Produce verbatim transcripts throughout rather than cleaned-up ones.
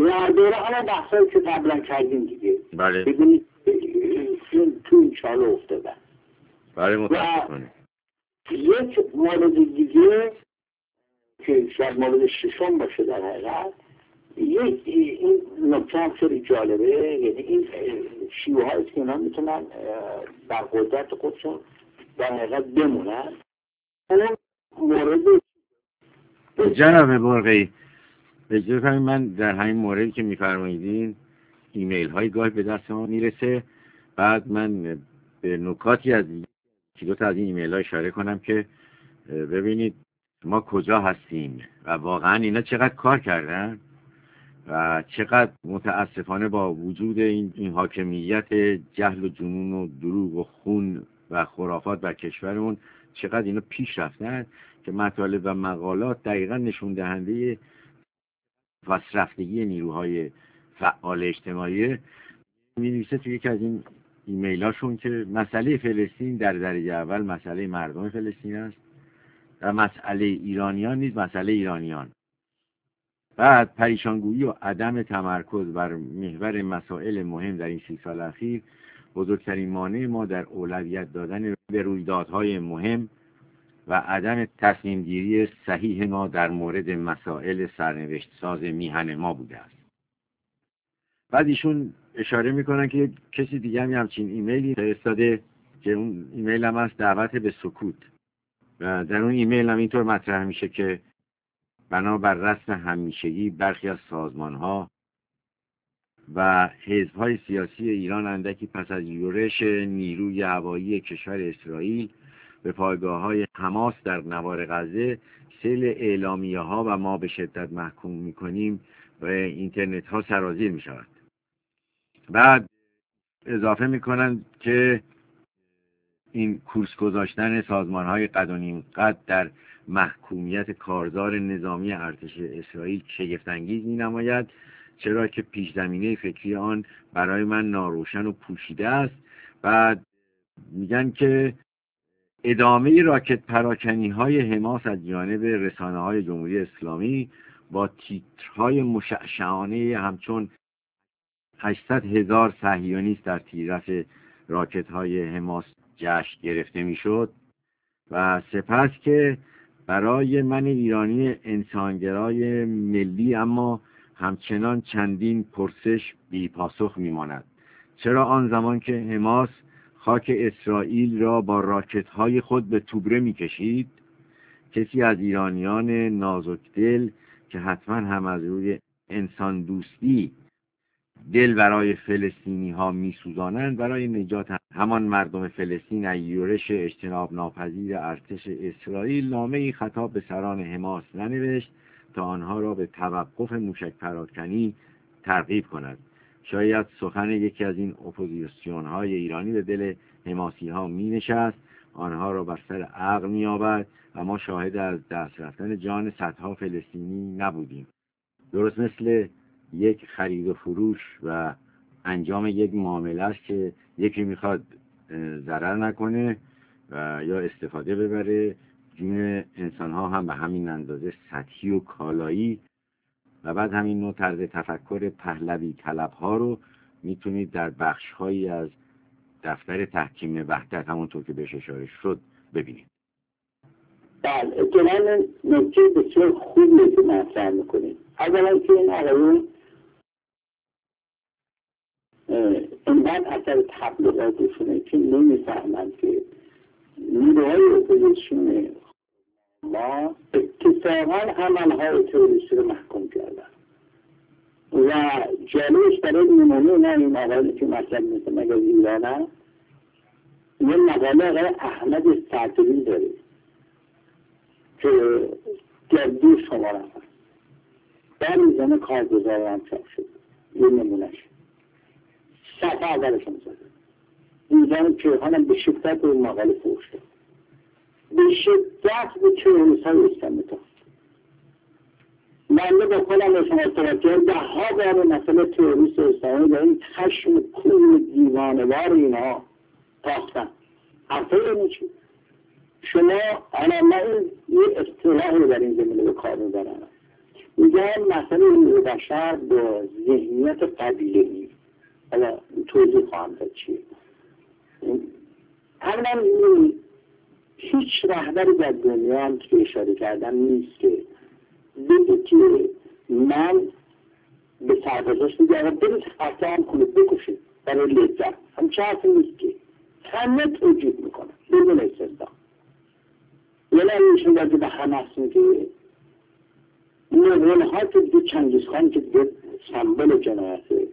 در دوره همه بحثایی که قبلا کردیم دیگه. بله. ببینید تو این چاله افتادن. بله متاسفانه. یک مورد دیگه که شاید مورد ششم باشه در حقیقت، یک این نکته هم خیلی جالبه، یعنی این شیوه هایی که اینا میتونن در قدرت خودشون در حقیقت بمونن. اون مورد جناب برقی اجازه فرمایید من در همین موردی که میفرماییدین ایمیل های گاهی به دست ما میرسه، بعد من به نکاتی از یکی دو تا از این ایمیل ها اشاره کنم که ببینید ما کجا هستیم و واقعا اینا چقدر کار کردن و چقدر متاسفانه با وجود این, این حاکمیت جهل و جنون و دروغ و خون و خرافات بر کشورمون چقدر اینا پیش رفتن که مطالب و مقالات دقیقا نشون دهنده پس‌رفتگی نیروهای فعال اجتماعی. می‌نویسه توی یکی از این ایمیلاشون که مسئله فلسطین در درجه اول مسئله مردم فلسطین است و مسئله ایرانیان نیز مسئله ایرانیان. بعد پریشانگویی و عدم تمرکز بر محور مسائل مهم در این سی سال اخیر بزرگترین مانع ما در اولویت دادن به رویدادهای مهم و عدم تصمیم گیری صحیح ما در مورد مسائل سرنوشت ساز میهن ما بوده است. بعد ایشون اشاره میکنن که کسی دیگه هم همچین ایمیلی فرستاده که اون ایمیل هم هست دعوت به سکوت و در اون ایمیل هم اینطور مطرح میشه که بنابر رسم همیشگی برخی از سازمان‌ها و حزب‌های سیاسی ایران اندکی پس از یورش نیروی هوایی کشور اسرائیل به پایگاه‌های حماس در نوار غزه سیل اعلامیه‌ها و ما به شدت محکوم می‌کنیم و اینترنت‌ها سرازیر می‌شود. بعد اضافه می‌کنند که این کورس گذاشتن سازمان‌های قد و نیم قد در محکومیت کارزار نظامی ارتش اسرائیل شگفت‌انگیز می‌نماید، چرا که پیش زمینه فکری آن برای من ناروشن و پوشیده است. بعد میگن که ادامه راکت پراکنی‌های حماس از جانب رسانه‌های جمهوری اسلامی با تیترهای مشعشعانه همچون هشتصد هزار صهیونیست در تیررس راکت‌های حماس جشن گرفته میشد و سپس که برای من ایرانی انسانگرای ملی اما همچنان چندین پرسش بی پاسخ میماند. چرا آن زمان که حماس خاک اسرائیل را با راکت‌های خود به توبره می‌کشید کسی از ایرانیان نازکدل که حتما هم از روی انسان دوستی دل برای فلسطینی ها می سوزانند برای نجات همان مردم فلسطین از یورش اجتناب ناپذیر ارتش اسرائیل نامه‌ای خطاب به سران حماس ننوشت تا آنها را به توقف موشک پراکنی ترغیب کند. شاید سخن یکی از این اپوزیسیون های ایرانی به دل حماسی ها می نشست، آنها را بر سر عقل می آورد و ما شاهد از دست رفتن جان صدها فلسطینی نبودیم. درست مثل یک خرید و فروش و انجام یک معامله است که یکی میخواد ضرر نکنه و یا استفاده ببره، جون انسان ها هم به همین اندازه سطحی و کالایی و بعد همین نوع طرز تفکر پهلوی طلب ها رو میتونید در بخش هایی از دفتر تحکیم وحدت همونطور که بهش اشاره شد ببینید. بله، اتمنان نکته بسیار خوبی که مطرح میکنید. اولا که این آقایون اینقدر اثر تبلیغاتشونه که نمیفهمند که نیروهای اپوزیسیون ما اتفاقا عملهای تروریستی رو محکوم کردن و جالبش برای نمونه نه این مقاله که مطلب مثل مگر ایرانه یه مقاله آقای احمد صدری داره که گردو شما رفت در میزان کارگزار هم چاپ شد. یه نمونهش صفحه اولش هم زده میزان کیهان هم به شدت به اون مقاله فروش داد، به شدت به تروریست های اسلامی تاخت. من با خودم به شما ارتباط کردم ده ها بار مسئله تروریست اسلامی با این خشم کور دیوانه‌وار اینها تاختن. حرفه اینه چی؟ شما الان من یه اصطلاحی در این زمینه به کار میبرم، میگن مثلا این بشر با ذهنیت قبیله‌ای، حالا توضیح خواهم داد چیه. اولا هیچ رهبری در دنیا هم که اشاره کردم نیست که بگه که من به سربازاش میگه برید قطعه هم کنید بکشید برای لذت، همچه حرفی نیست که همه توجیه میکنن بدون استثنا. یه نمیشون باید به همه هست میگه نوعونه ها که دیگه چنگیزخان که دیگه سمبل جنایته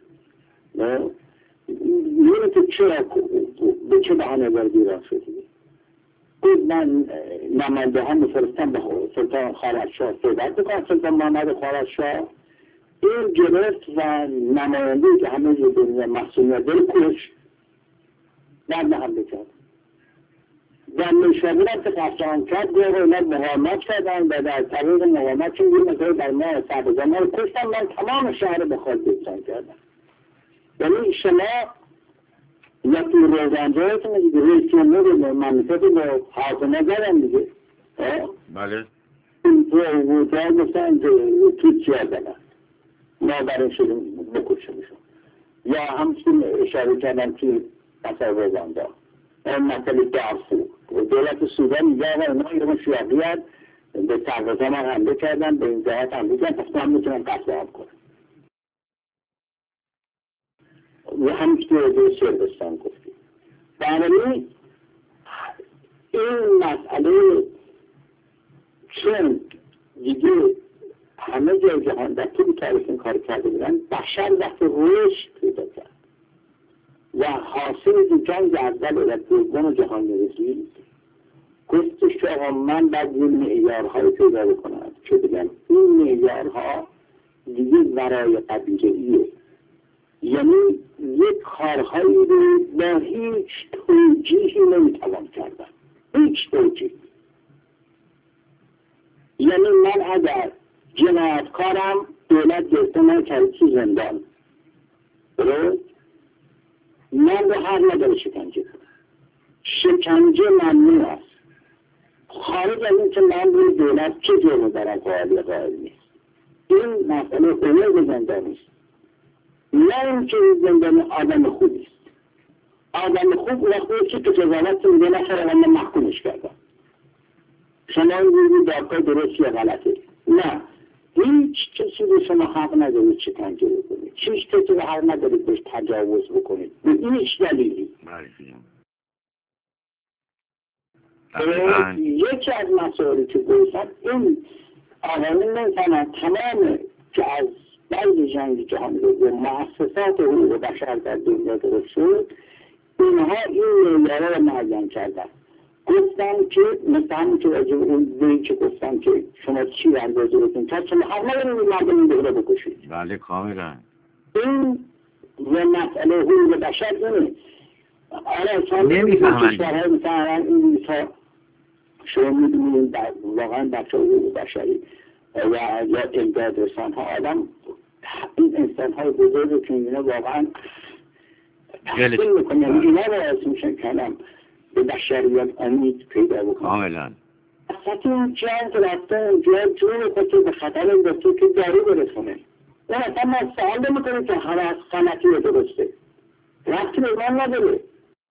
یه که چرا به چه بهانه وارد ایران شدی؟ گفت من نماینده هم میفرستم به سلطان خوارزمشاه صحبت بکنم. سلطان محمد خوارزمشاه این گرفت و نماینده که همه دنیا مسئولیت داره کش بعد حمله کرد. در نشابور هم که قصران کرد گوه اینا مقاومت کردن و در طریق مقاومت چون یه مقدار در ما سربازان ها رو کشتن، من تمام شهر به خود بزن کردم. یعنی شما یا تو روزنجایتون دیگه رئیس جمهور رو مملکت رو حاضمه دارن دیگه. بله. تو اوضاع گفتن که توچی ها دارن ما برای شدیم بکشمشون. یا همچنین اشاره کردن که مثلا روزنجا این مسئله دارفور دولت سودان میگه آقا اینا ایران شیعیت به سربازان هم حمله کردن، به این جهت حمله کردن، پس من میتونم قتل عام کنم. و همچنین که سربستان گفتیم. بنابراین این مسئله چون دیگه همه جای جهان در طول تاریخ این کار کرده بودن، بشر وقت رشد پیدا کرد و حاصل جنگ اول و دوم جهان رسید، گفتش که آقا من باید یه معیارهای پیدا بکنم که بگم این معیارها دیگه ورای قبیله‌ایه، یعنی یک کارهایی رو با هیچ توجیهی نمیتوان کردن، هیچ توجیه. یعنی من اگر جنایتکارم دولت گرفته من کرد تو زندان درست؟ من به هر نداره شکنجه کنم، شکنجه ممنوع است. خارج از این که من روی دولت چه جرمی دارم قائل قائل نیست. این مسئله حقوق زندانی است، نه این که زندانی آدم خوبی است. آدم خوب وقتی که تو قضاوت میگه نفر من محکومش کردم، شما این دادگاه درست یا غلطه. نه، هیچ کسی رو شما حق ندارید شکنجه بکنید، هیچ کسی رو حق ندارید بهش تجاوز بکنید به هیچ دلیلی. یکی از مسائلی که گفتم این آقایون نمیتونن تمام که از بعد جنگ جهانی رو مؤسسات حقوق بشر در دنیا درست شد، اینها این معیارها رو معین کردن. گفتم که مثل همون که راجع اون بایی که گفتم که شما چی اندازه بکنید کرد، شما حق ندارید مردم این دوره بکشید. بله کاملا. این یه مسئله حقوق بشر اینه. آره نمیفهمن کشورهای مثلا این تا شما میدونید واقعا بچه حقوق بشری و یا امداد رسان ها آدم این انسان های بزرگ که اینا واقعا تحصیل میکنن، اینا رو از میشن کنم به بشریت امید پیدا بکنن. کاملا. اصلا این جنگ رفته اونجا جون خودتو به خطر انداخته که داری برسونه. نه اصلا ما سوال نمیکنیم که همه از قناتی رو درسته، وقتی به ایمان نداره.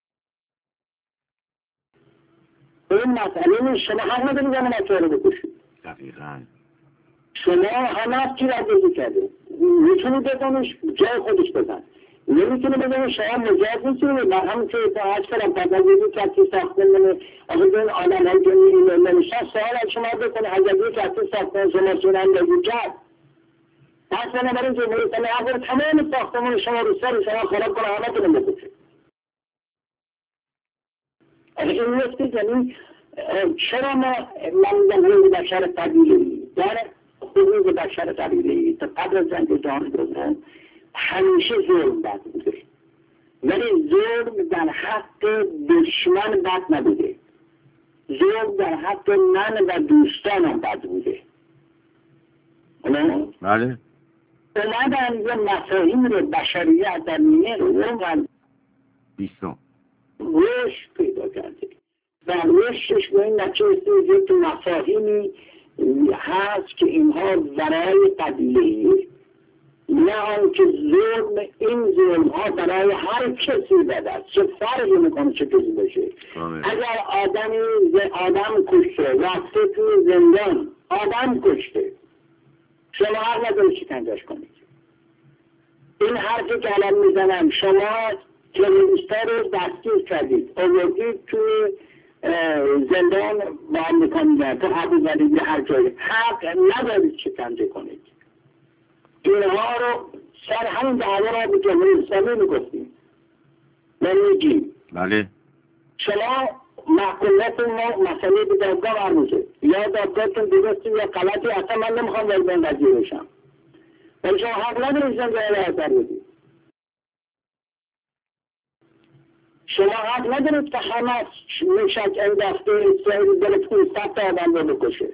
این مسئله نیست، شما حق ندارید زمان بچه رو بکشید. دقیقا. شما همه از چی رد کرده؟ میتونی بزنش جای خودش بزن، نمیتونی بزنش شما مجاز نیستید. من همون که اتحاج کردم پدازیدی کسی ساخته منه آقا این آدم های که نمیشن سوال از شما بکنه اگر یک کسی ساخته شما سونه اندازی کرد پس بنابراین جمهوری اسلامی اگر تمام ساختمان شما رو سر شما خراب کنه همه تونم بکشه. این نیستی یعنی چرا ما من حقوق بشر قبیله‌ای در حقوق بشر قبیله‌ای تا قبل از جنگ جهانی دوم همیشه ظلم بد بوده، ولی ظلم در حق دشمن بد نبوده، ظلم در حق من و دوستانم بد بوده. بله. اومدن یه مفاهیم رو بشریت در نیمه رو بیستم رشد پیدا کرده و رشدش به این نتیجه رسید تو مفاهیمی هست که اینها برای قبیله، نه آنکه ظلم این ظلم ها برای هر کسی بده، چه فرقی میکنه چه کسی باشه. اگر آدمی آدم کشته رفته توی زندان آدم کشته، شما حق نداری شکنجهش کنید. این حرفی که الان میزنم، شما تروریستا رو دستگیر کردید آوردید توی زندان با هم میکنید تو حق زدید هر جایی، حق ندارید شکنجه کنید. اینها رو سر همین دعوا را به جمهوری اسلامی میگفتیم و میگیم بله شما محکومیتون ما مسئله به دادگاه مربوطه، یا دادگاهتون درستی یا غلطی، اصلا من نمیخوام وارد این قضیه بشم، ولی شما حق ندارید زنده را اثر بدید. شما حق ندارید که همه میشک انداخته اسرائیل دل پونصد تا آدم رو بکشه.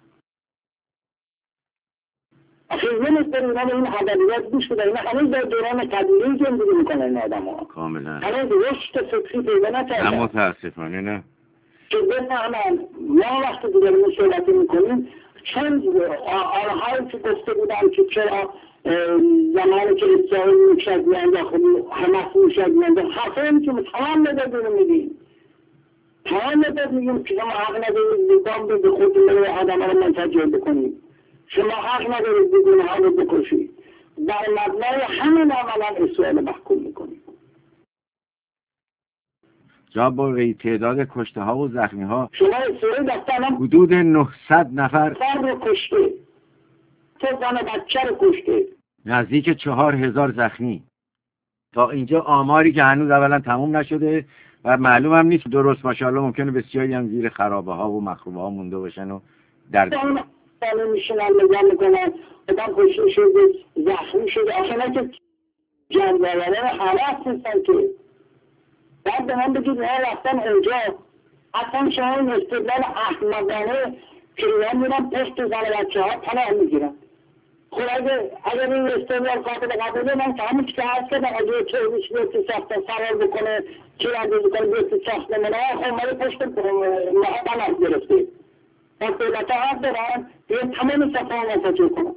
اخیز نمیست داریم اینا به این ادبیات گوش بدن، اینا هنوز در دوران قدیمی زندگی میکنن این آدم ها، کاملا هنوز رشد فکری پیدا نکردن. نه متاسفانه نه، که بفهمن ما وقتی دیگر این صحبتی میکنیم چند آنهایی که گفته بودن که چرا زمانی که اسرائیل میشد میانداخت حماس میشد میانداخت، حرفایی که تمام مدد رو میدیم تمام مدد میگیم که شما حق ندارید نظام رو به خود آدم رو منتجر بکنید، شما حق ندارید بدون ها رو بکشید. در مبنای همین عملا اسرائیل محکوم میکنید. جا با تعداد کشته ها و زخمی ها شما اسرائیل دستان حدود نهصد نفر فرد رو کشته، تو زن بچه رو کشته، نزدیک چهار هزار زخمی. تا اینجا آماری که هنوز اولا تموم نشده و معلوم هم نیست درست، ماشاءالله ممکنه بسیاری هم زیر خرابه ها و مخروبه ها مونده باشن و در ساله میشنن نگاه میکنن آدم کشته شده زخمی شده، آخه نه که جنگاوران حرف نیستن که بعد به من بگید نه رفتن اونجا. اصلا شما این استدلال احمقانه که اینا میرن پشت زن بچه ها پناه میگیرن. خب اگر اگر این استدلال قابل قبوله، من که همین که هست که اگه چهویش بیستی ساخته فرار بکنه چه رنده بکنه بیستی ساخته منه، خب مالی پشت پناه گرفته و دولت ها حق دارن بیان تمام صفحه ها منتجر کنن.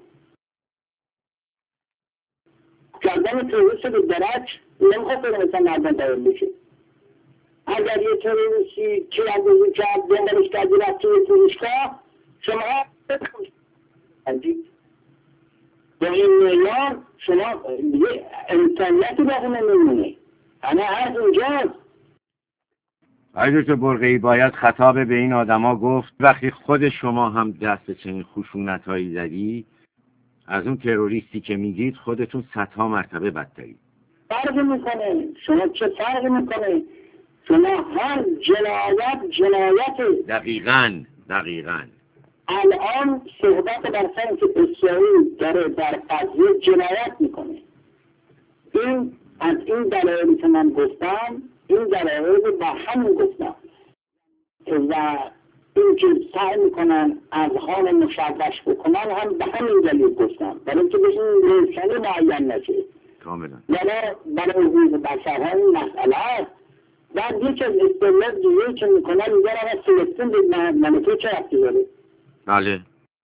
کردن تروریست به درک نمیخواد کنه مثلا مردم دایر بشه. اگر یه تروریستی چه اندازی کرد دنبالش کردی رفت توی فروشگاه، شما بخوشید با این معیار شما یه انسانیتی باقی نمیمونه. انا هست اینجاست. آقای دکتر برقعی باید خطاب به این آدما گفت وقتی خود شما هم دست به چنین خشونت‌هایی زدی، از اون تروریستی که میگید خودتون صدها مرتبه بدتری. فرق میکنه. شما چه فرق میکنه؟ شما هر جنایت جنایت. دقیقاً دقیقاً الان صحبت بر سر که اسرائیل داره در قضیه جنایت میکنه. این از این دلایلی که من گفتم، این دلایل با همین گفتم و این که سعی میکنن اذهان مشوش بکنن هم به همین دلیل گفتم، برای اینکه بهشون روشنی معین نشه. کاملا. برای برای حقوق بشر این مسئله است. بعد یکی از استدلال دیگه که میکنن میگن اگه فلسطین به مملکت چه ربطی داره؟ بله.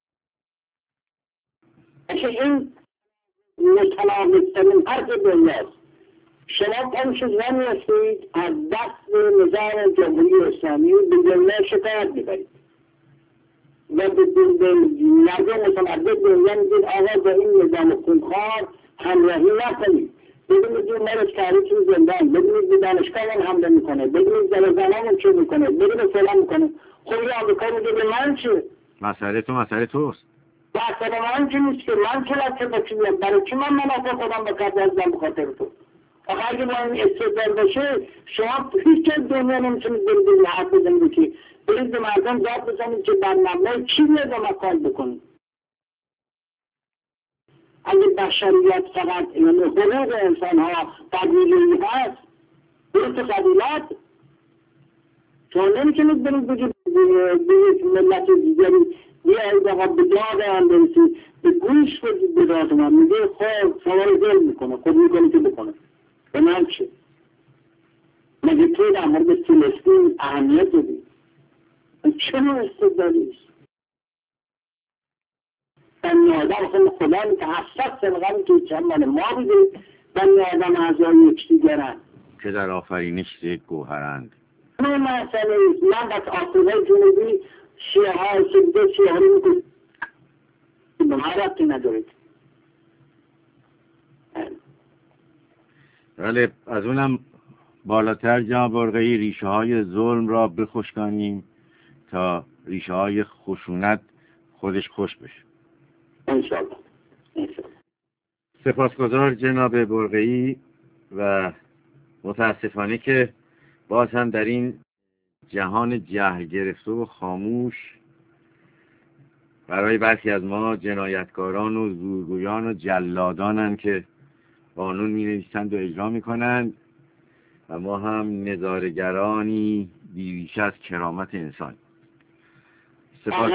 اگه این متناقض‌ترین حرف دنیاست. شما پنج زن هستید از دست نظام جمهوری اسلامی به دنیا شکایت میبرید و به مردم متمدد دنیا میگید آقا با این نظام خونخوار همراهی نکنید، ببینید این مرز کاری توی زندان، ببینید به دانشگاه من حمله میکنه، ببینید در زنان چه میکنه، ببینید فلان میکنه. خب این آمریکا میگه به من چه؟ مسئله تو مسئله توست. مسئله من چه نیست که من چه لطفه بچیم، برای چی من منافع خودم بکرد ازدم بخاطر تو؟ آخه اگه با این استدلال باشه شما هیچ دنیا نمیتونید برید به حرف بزنید که برید به مردم داد بزنید که بر مبنای چی بیاد و مکان بکنید. اگه بشریت فقط یعنی حقوق انسان ها قبیله‌ای هست، درست قبیلت شما نمیتونید برید بگید به ملت دیگری بیایید آقا به داد هم برسید به گوش بدید به داد من میگه خب شما رو ذل میکنه، خود میکنه که بکنه به من چه؟ مگه توی در مورد فلسطین اهمیت بدید؟ چه نوع استدلالی است؟ بنی آدم خیلی خدا هفتاد سلقه که چند مال ما بوده، بنی آدم اعضای یکدیگرن که در آفرینش یک گوهرند. این مسئله ایست. من بس آفریقای جنوبی شیعه ها سجده شیعه ها میکنید به ما ربطی ندارید. ولی از اونم بالاتر جناب برقعی ریشه های ظلم را بخشکانیم تا ریشه های خشونت خودش خوش بشه. انشالله. انشالله. سپاسگزار جناب برقعی و متاسفانه که باز هم در این جهان جهل گرفته و خاموش برای برخی از ما جنایتکاران و زورگویان و جلادانند که قانون می نویسند و اجرا می کنند و ما هم نظاره‌گرانی بی‌ریشه از کرامت انسان. سپاس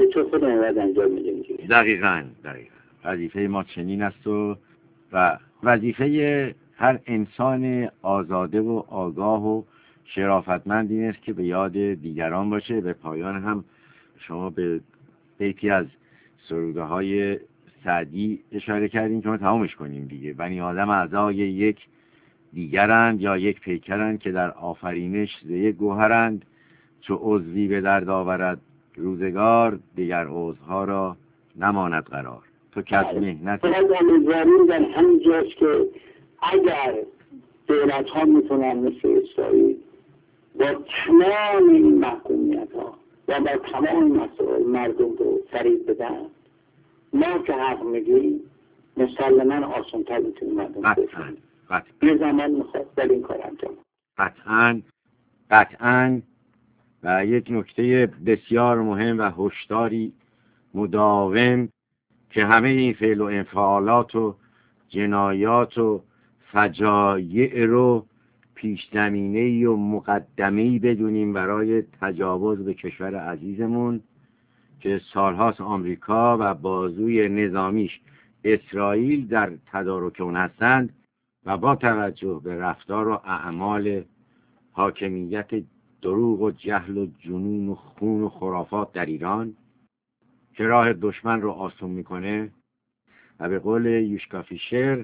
دقیقاً دقیقاً وظیفه ما چنین است و و وظیفه هر انسان آزاده و آگاه و شرافتمند این است که به یاد دیگران باشه. به پایان هم شما به بیتی از سروده های سعدی اشاره کردیم که ما تمامش کنیم دیگه. بنی آدم اعضای یک دیگرند یا یک پیکرند که در آفرینش ز یک گوهرند، چو عضوی به درد آورد روزگار دیگر عضوها را نماند قرار. تو که از مهنت زمین در همین جاست که اگر دولت ها میتونن مثل اسرائیل با تمام این محکومیت ها و با تمام مسائل مردم رو فریب بدن، ما که حق میگیم مسلما آسان تر میتونیم مردم قطعاً قطعاً یه زمان میخواد در این کار انجام قطعاً قطعاً و یک نکته بسیار مهم و هشداری مداوم که همه این فعل و انفعالات و جنایات و فجایع رو پیش زمینه‌ای و مقدمه‌ای بدونیم برای تجاوز به کشور عزیزمون که سالهاست آمریکا و بازوی نظامیش اسرائیل در تدارک اون هستند و با توجه به رفتار و اعمال حاکمیت دروغ و جهل و جنون و خون و خرافات در ایران که راه دشمن رو آسون میکنه و به قول یوشکا فیشر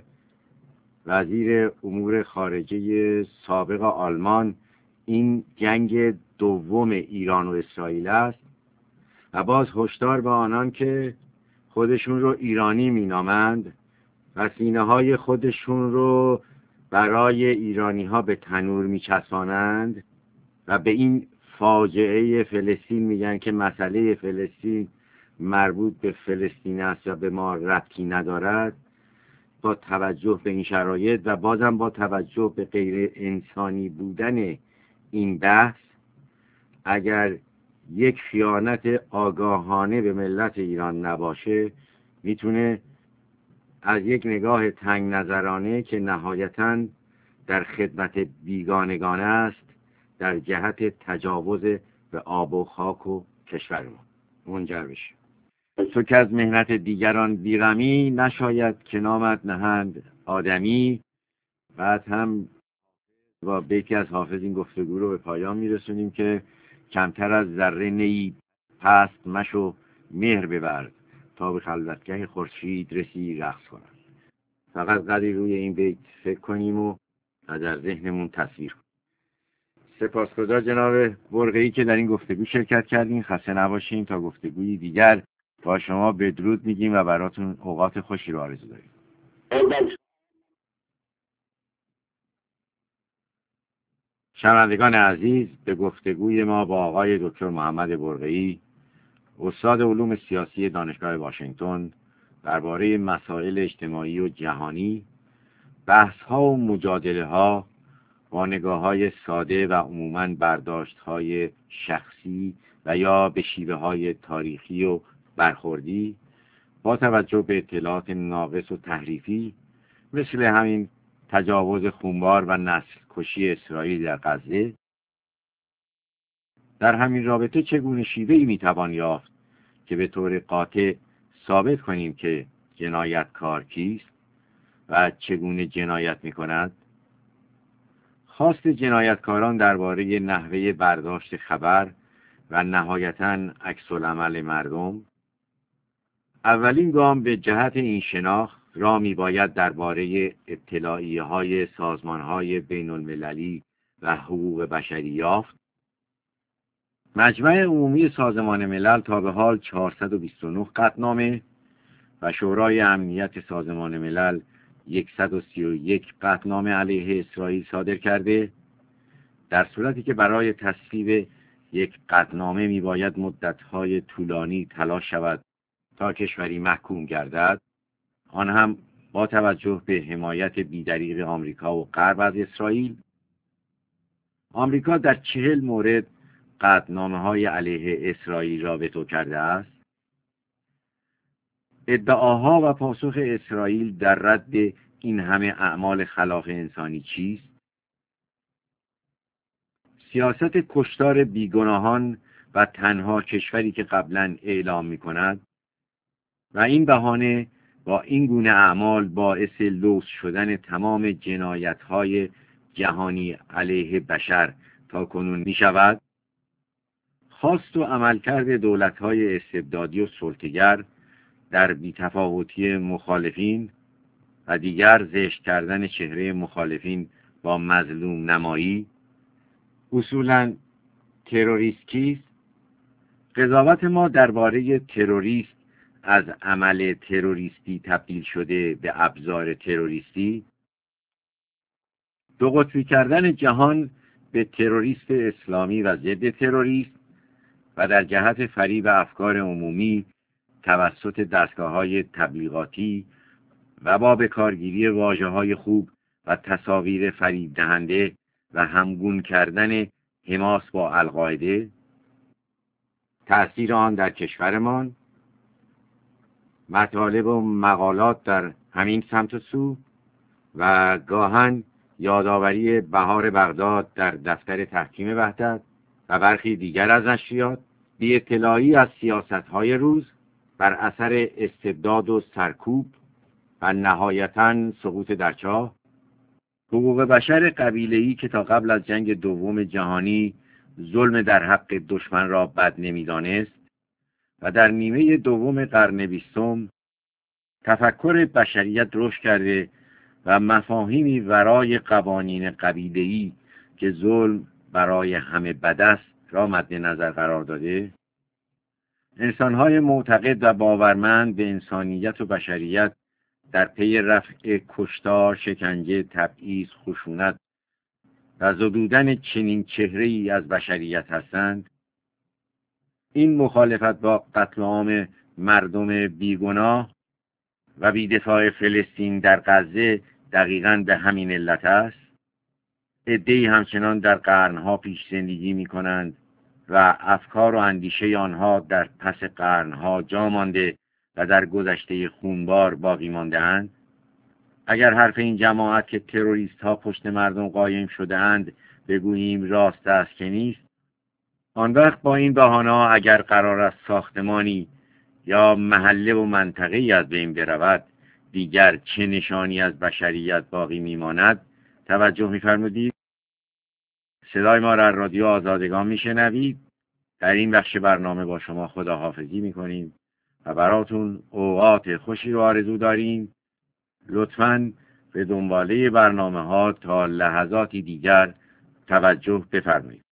وزیر امور خارجه سابق آلمان این جنگ دوم ایران و اسرائیل است و باز هشدار به آنان که خودشون رو ایرانی مینامند و سینه های خودشون رو برای ایرانی ها به تنور میچسبانند و به این فاجعه فلسطین میگن که مسئله فلسطین مربوط به فلسطین است و به ما ربطی ندارد. با توجه به این شرایط و بازم با توجه به غیر انسانی بودن این بحث، اگر یک خیانت آگاهانه به ملت ایران نباشه میتونه از یک نگاه تنگ نظرانه که نهایتاً در خدمت بیگانگان است در جهت تجاوز به آب و خاک و کشور ما منجر بشه. تو که از مهنت دیگران بیغمی نشاید که نامت نهند آدمی. بعد هم با بیتی از حافظ این گفتگو رو به پایان میرسونیم که کمتر از ذره نی پست مشو مهر ببر تا به خلوتگاه خورشید رسی رقص کنن. فقط قدری روی این بیت فکر کنیم و در ذهنمون تصویر کنیم. سپاسگزار جناب برقعی که در این گفتگو شرکت کردین. خسته نباشین تا گفتگوی دیگر با شما بدرود میگیم و براتون اوقات خوشی رو آرزو داریم. شنوندگان عزیز، به گفتگوی ما با آقای دکتر محمد برقعی، استاد علوم سیاسی دانشگاه واشنگتن، درباره مسائل اجتماعی و جهانی، بحث‌ها و مجادله‌ها با نگاه‌های ساده و عموماً برداشت‌های شخصی و یا به شیوه‌های تاریخی و برخوردی با توجه به اطلاعات ناقص و تحریفی مثل همین تجاوز خونبار و نسل کشی اسرائیل در غزه، در همین رابطه چگونه شیوه‌ای میتوان یافت که به طور قاطع ثابت کنیم که جنایتکار کیست و چگونه جنایت میکند؟ خواست جنایتکاران درباره نحوه برداشت خبر و نهایتاً عکس‌العمل مردم، اولین گام به جهت این شناخت را می باید درباره اطلاعیه های سازمان های بین المللی و حقوق بشری یافت. مجمع عمومی سازمان ملل تا به حال چهارصد و بیست و نه قطعنامه و شورای امنیت سازمان ملل صد و سی و یک قطعنامه علیه اسرائیل صادر کرده، در صورتی که برای تصویب یک قطعنامه می باید مدت‌های طولانی تلاش شود تا کشوری محکوم گردد، آن هم با توجه به حمایت بی‌دریغ آمریکا و غرب از اسرائیل. آمریکا در چهل مورد قطعنامه‌های علیه اسرائیل را وتو کرده است. ادعاها و پاسخ اسرائیل در رد این همه اعمال خلاف انسانی چیست؟ سیاست کشتار بیگناهان و تنها کشوری که قبلا اعلام می کند و این بهانه با این گونه اعمال باعث لوث شدن تمام جنایت‌های جهانی علیه بشر تا کنون می شود. خواست و عملکرد دولت‌های استبدادی و سلطه‌گر در بی‌تفاوتی مخالفین و دیگر زشت کردن چهره مخالفین با مظلوم نمایی. اصولاً تروریست کیست؟ قضاوت ما درباره تروریست از عمل تروریستی تبدیل شده به ابزار تروریستی، دو قطبی کردن جهان به تروریست اسلامی و ضد تروریست و در جهت فریب افکار عمومی توسط دستگاه‌های تبلیغاتی و با به کارگیری واژه‌های خوب و تصاویر فریب دهنده و همگون کردن حماس با القاعده. تأثیر آن در کشورمان، مطالب و مقالات در همین سمت و سو و گاهن یادآوری بهار بغداد در دفتر تحکیم وحدت و برخی دیگر از نشریات، بی اطلاعی از سیاست‌های روز بر اثر استبداد و سرکوب و نهایتاً سقوط در چاه. حقوق بشر قبیله‌ای که تا قبل از جنگ دوم جهانی ظلم در حق دشمن را بد نمی‌دانست و در نیمه دوم قرن بیستم تفکر بشریت رشد کرده و مفاهیمی ورای قوانین قبیله‌ای که ظلم برای همه بد است را مد نظر قرار داده. انسان‌های معتقد و باورمند به انسانیت و بشریت در پی رفع کشتار، شکنجه، تبعیض، خشونت و زدودن چنین چهره‌ای از بشریت هستند. این مخالفت با قتل عام مردم بیگناه و بی‌دفاع فلسطین در غزه دقیقاً به همین علت است. عده‌ای همچنان در قرنها پیش زندگی می‌کنند و افکار و اندیشه آنها در پس قرنها جا مانده و در گذشته خونبار باقی مانده‌اند. اگر حرف این جماعت که تروریست ها پشت مردم قایم شده اند بگوییم راست است که نیست، آن وقت با این بهانه اگر قرار است ساختمانی یا محله و منطقه‌ای از بین برود، دیگر چه نشانی از بشریت باقی میماند؟ توجه می‌فرمودید؟ صدای ما را رادیو آزادگان میشنوید. در این بخش برنامه با شما خداحافظی میکنیم و براتون اوقات خوشی رو آرزو داریم. لطفاً به دنباله برنامه ها تا لحظاتی دیگر توجه بفرمایید.